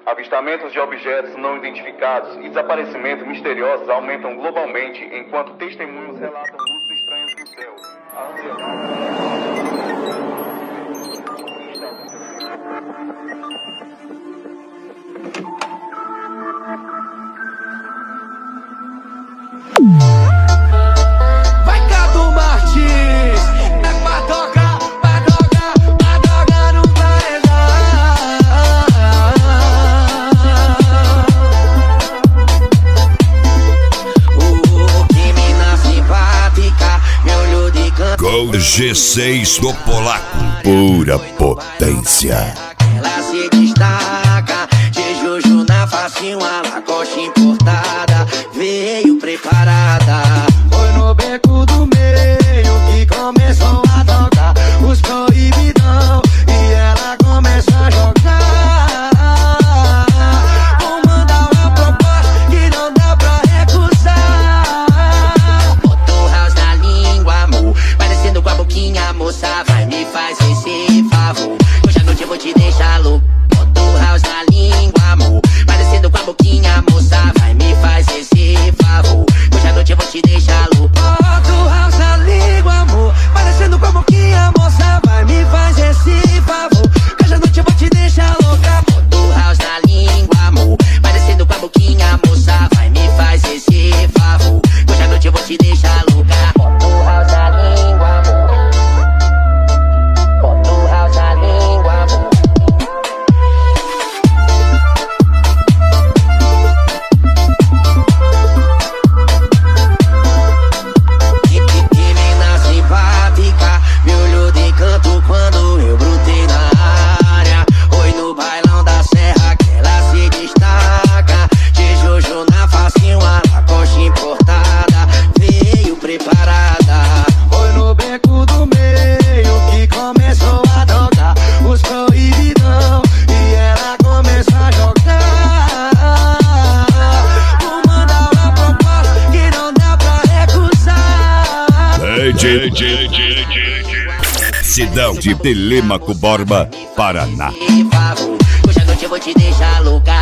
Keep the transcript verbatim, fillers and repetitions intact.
Avistamentos de objetos não identificados e desaparecimentos misteriosos aumentam globalmente, enquanto testemunhos relatam luzes estranhas no céu. Vai, Cadu Martins, é pra tocar, pra tocar, pra tocar no paredão. O que mina simpática, me olhou de canto. Gol G seis do Polaco, pura potência. Ela se destaca, de Juju na face, uma Lacoste importada, veio preparada. Foi no beco do meio que começou a tocar os proibidão e ela começou a jogar. Vou mandar uma proposta que não dá pra recusar. Botou house na língua, amor, parecendo com a boquinha, moça, vai me fazer esse favor. Hoje à noite eu vou te deixar louco. Botou house na língua, amor, parecendo com a boquinha, moça, vai me fazer esse favor. Hoje à noite eu vou te deixar louco. Botou house na língua, amor, parecendo com a boquinha, moça, vai me fazer esse favor. Hoje à noite eu vou te deixar louca. Botou house na língua, amor, parecendo com a boquinha, moça, vai me fazer esse favor. Hoje à noite eu vou te deixar louca. Botou house na língua, amor. Botou house na língua, amor. Que mina simpática, me olhou de canto quando eu brotei na área. Oi, no bailão da serra que ela se destaca, de Jojo na face, uma Lacoste importada, veio preparada. Foi no beco do meio que começou a tocar os proibidão e ela começou a jogar. Vou mandar uma proposta que não dá pra recusar. D J Cidão de Telêmaco Borba, Paraná. Hoje à noite eu vou te deixar louca.